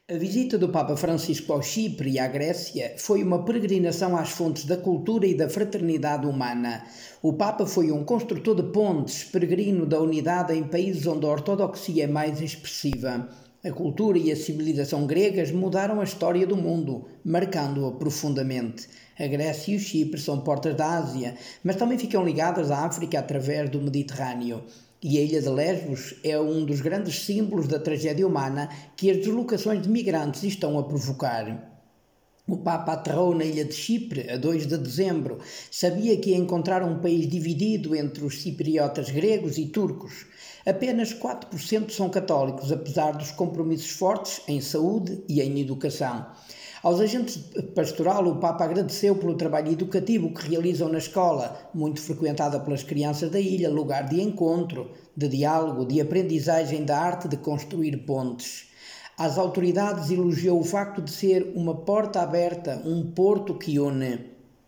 A visita do Papa Francisco ao Chipre e à Grécia foi uma peregrinação às fontes da cultura e da fraternidade humana. O Papa foi um construtor de pontes, peregrino da unidade em países onde a ortodoxia é mais expressiva. A cultura e a civilização gregas mudaram a história do mundo, marcando-a profundamente. A Grécia e o Chipre são portas da Ásia, mas também ficam ligadas à África através do Mediterrâneo. E a ilha de Lesbos é um dos grandes símbolos da tragédia humana que as deslocações de migrantes estão a provocar. O Papa aterrou na ilha de Chipre a 2 de dezembro. Sabia que ia encontrar um país dividido entre os cipriotas gregos e turcos. Apenas 4% são católicos, apesar dos compromissos fortes em saúde e em educação. Aos agentes pastoral, o Papa agradeceu pelo trabalho educativo que realizam na escola, muito frequentada pelas crianças da ilha, lugar de encontro, de diálogo, de aprendizagem da arte de construir pontes. Às autoridades elogiou o facto de ser uma porta aberta, um porto que une.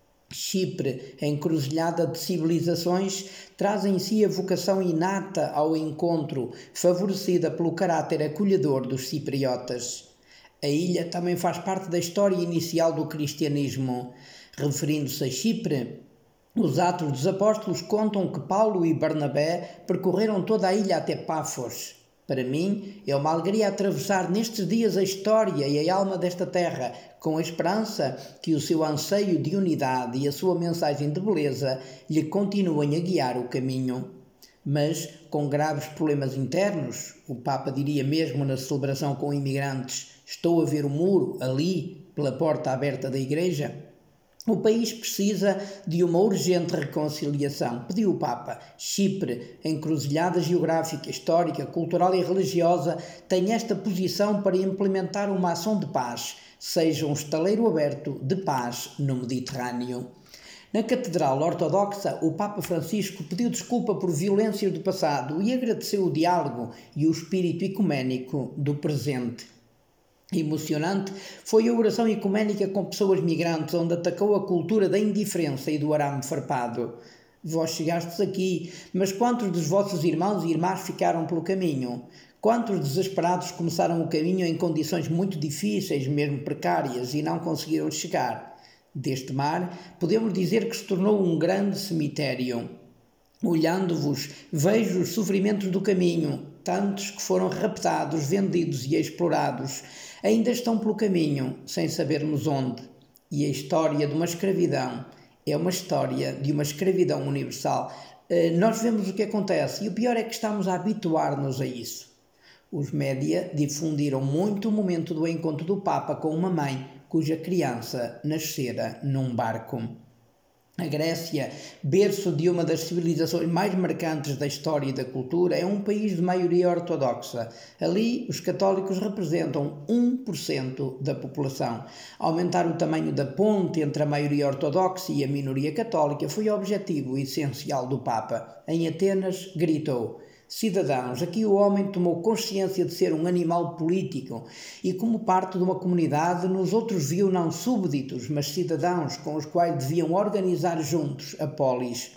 Chipre, a encruzilhada de civilizações, traz em si a vocação inata ao encontro, favorecida pelo caráter acolhedor dos cipriotas. A ilha também faz parte da história inicial do cristianismo. Referindo-se a Chipre, os Atos dos Apóstolos contam que Paulo e Barnabé percorreram toda a ilha até Pafos. Para mim, é uma alegria atravessar nestes dias a história e a alma desta terra, com a esperança que o seu anseio de unidade e a sua mensagem de beleza lhe continuem a guiar o caminho. Mas, com graves problemas internos, o Papa diria mesmo na celebração com imigrantes: "Estou a ver o muro, ali, pela porta aberta da igreja." O país precisa de uma urgente reconciliação, pediu o Papa. Chipre, encruzilhada geográfica, histórica, cultural e religiosa, tem esta posição para implementar uma ação de paz, seja um estaleiro aberto de paz no Mediterrâneo. Na Catedral Ortodoxa, o Papa Francisco pediu desculpa por violências do passado e agradeceu o diálogo e o espírito ecuménico do presente. Emocionante foi a oração ecuménica com pessoas migrantes, onde atacou a cultura da indiferença e do arame farpado. Vós chegastes aqui, mas quantos dos vossos irmãos e irmãs ficaram pelo caminho? Quantos desesperados começaram o caminho em condições muito difíceis, mesmo precárias, e não conseguiram chegar? Deste mar, podemos dizer que se tornou um grande cemitério. Olhando-vos, vejo os sofrimentos do caminho, tantos que foram raptados, vendidos e explorados, ainda estão pelo caminho, sem sabermos onde. E a história de uma escravidão é uma história de uma escravidão universal. Nós vemos o que acontece e o pior é que estamos a habituar-nos a isso. Os média difundiram muito o momento do encontro do Papa com uma mãe cuja criança nascera num barco. A Grécia, berço de uma das civilizações mais marcantes da história e da cultura, é um país de maioria ortodoxa. Ali, os católicos representam 1% da população. Aumentar o tamanho da ponte entre a maioria ortodoxa e a minoria católica foi o objetivo essencial do Papa. Em Atenas, gritou: "Cidadãos, aqui o homem tomou consciência de ser um animal político e, como parte de uma comunidade, nos outros viu não súbditos, mas cidadãos com os quais deviam organizar juntos a polis.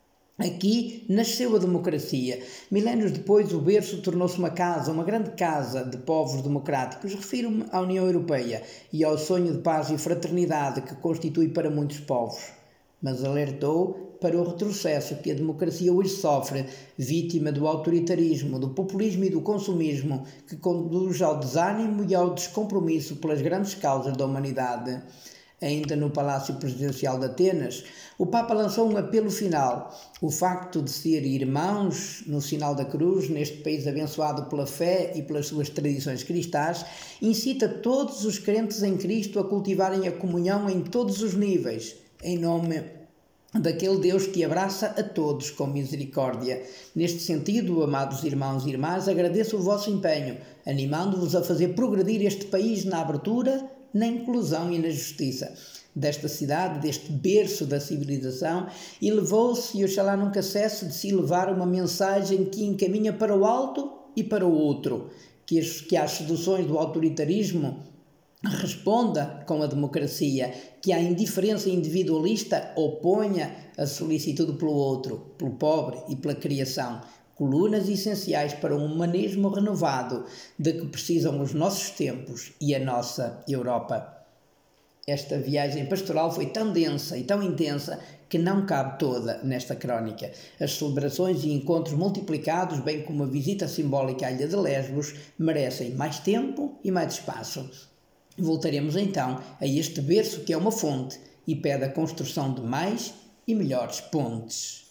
Aqui nasceu a democracia. Milénios depois, o berço tornou-se uma casa, uma grande casa de povos democráticos. Refiro-me à União Europeia e ao sonho de paz e fraternidade que constitui para muitos povos." Mas alertou para o retrocesso que a democracia hoje sofre, vítima do autoritarismo, do populismo e do consumismo, que conduz ao desânimo e ao descompromisso pelas grandes causas da humanidade. Ainda no Palácio Presidencial de Atenas, o Papa lançou um apelo final. O facto de ser irmãos no sinal da cruz, neste país abençoado pela fé e pelas suas tradições cristãs, incita todos os crentes em Cristo a cultivarem a comunhão em todos os níveis, em nome daquele Deus que abraça a todos com misericórdia. Neste sentido, amados irmãos e irmãs, agradeço o vosso empenho, animando-vos a fazer progredir este país na abertura, na inclusão e na justiça. Desta cidade, deste berço da civilização, elevou-se e oxalá nunca cesse de se elevar uma mensagem que encaminha para o alto e para o outro, que às seduções do autoritarismo responda com a democracia, que à indiferença individualista oponha a solicitude pelo outro, pelo pobre e pela criação. colunas essenciais para um humanismo renovado de que precisam os nossos tempos e a nossa Europa. Esta viagem pastoral foi tão densa e tão intensa que não cabe toda nesta crónica. As celebrações e encontros multiplicados, bem como a visita simbólica à ilha de Lesbos, merecem mais tempo e mais espaço. Voltaremos então a este berço que é uma fonte e pede a construção de mais e melhores pontes.